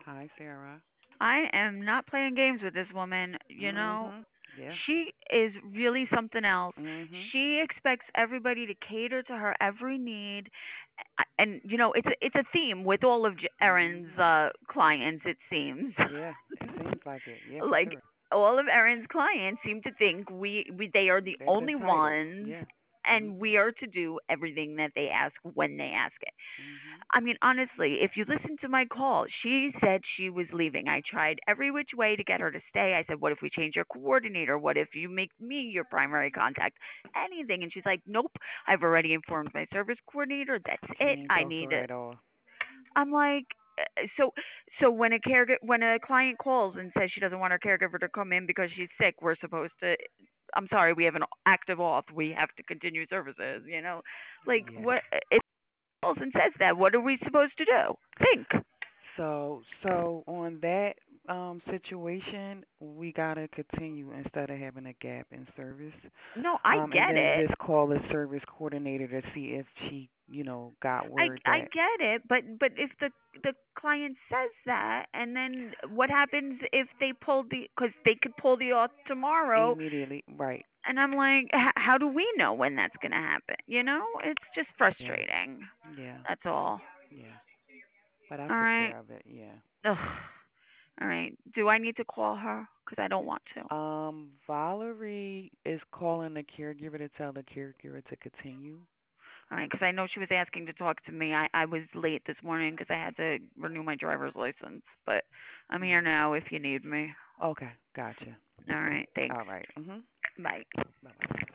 Hi, Sarah. I am not playing games with this woman. You know, Mhm. Yeah. she is really something else. Mhm. She expects everybody to cater to her every need, and it's a theme with all of Erin's Mhm. clients. It seems Yeah. It seems like it. Yeah, for like sure. all of Erin's clients seem to think they are the That's only entitled. ones, Yeah. and Mhm. we are to do everything that they ask when they ask it. Mhm. I mean, honestly, if you listen to my call, she said she was leaving. I tried every which way to get her to stay. I said, "What if we change your coordinator? What if you make me your primary contact? Anything." And she's like, "Nope, I've already informed my service coordinator. That's She it. ain't I talk to need her it." at all. I'm like, so when when a client calls and says she doesn't want her caregiver to come in because she's sick, we're supposed to. I'm sorry, we have an active auth. We have to continue services. Like Yeah. what if calls and says that? What are we supposed to do? Think. So on that situation, we gotta continue instead of having a gap in service. No, I And get then it. just call the service coordinator to see if she, got word I that get it, but if the client says that, and then what happens if they pull because they could pull the auth tomorrow, immediately, right? and I'm like, how do we know when that's gonna happen? It's just Yeah. frustrating. Yeah. That's all. Yeah. But I All took right. care of it. Yeah. Ugh. All right. Do I need to call her? Because I don't want to. Valerie is calling the caregiver to tell the caregiver to continue. All right, because I know she was asking to talk to me. I was late this morning because I had to renew my driver's license, but I'm here Mhm. now if you need me. Okay, gotcha. All right. Thanks. All right. Mhm. Bye. Bye bye.